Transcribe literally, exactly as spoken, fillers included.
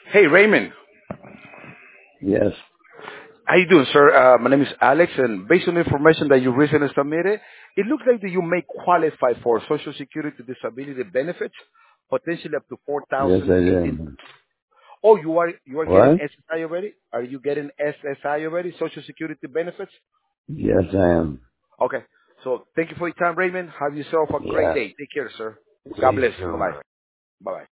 Hey, Raymond. Yes, How you doing, sir? Uh, my name is Alex, and based on the information that you recently submitted, it looks like that you may qualify for Social Security disability benefits, potentially up to four yes, thousand I eighteen. am. Oh, you are you are getting What? S S I already? Are you getting S S I already? Social Security benefits? Yes, I am. Okay. So thank you for your time, Raymond. Have yourself a great Yeah. day. Take care, sir. God You bless. Bye too. bye. Bye bye.